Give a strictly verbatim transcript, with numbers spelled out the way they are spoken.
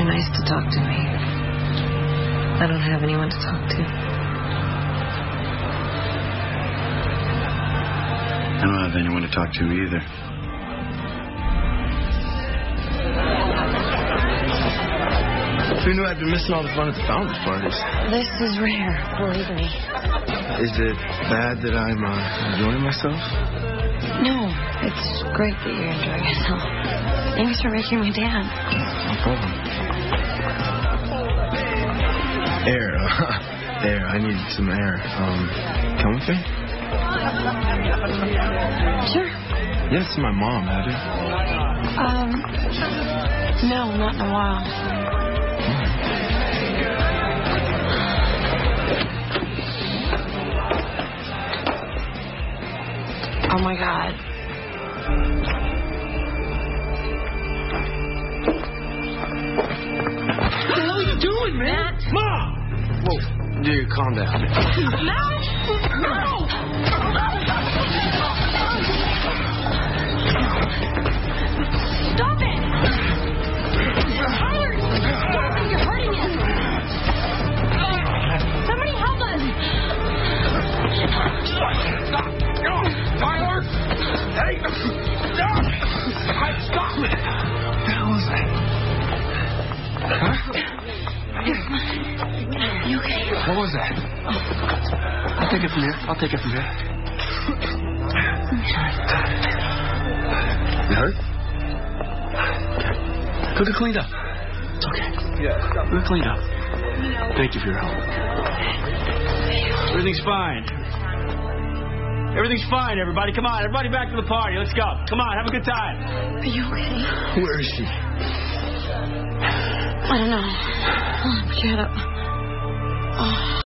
nice to talk to me. I don't have anyone to talk to. I don't have anyone to talk to either. Who knew I'd been missing all the fun at the founders parties? This is rare, believe me. Is it bad that I'm uh, enjoying myself? No, it's great that you're enjoying yourself. Thanks for making me dance. No problem. Air. Uh, air. I need some air. Um, come with me? Sure. Yes, my mom, have you? Um, no, not in a while. Oh, my God. What the hell are you doing, man? Matt. Mom! Whoa, dude, calm down. Matt! No! Stop it! Tyler! Stop it! You're hurting him! Somebody help us! Stop! Tyler! Hey! Stop! Stop it! What the hell is that? Huh? You okay? What was that? I'll take it from here. I'll take it from here. You hurt? Go get cleaned up. It's okay. Yeah. Go get cleaned up. Thank you for your help. Everything's fine. Everything's fine, everybody. Come on, everybody back to the party. Let's go. Come on, have a good time. Are you okay? Where is she? I don't know. Oh, put your head up. Oh.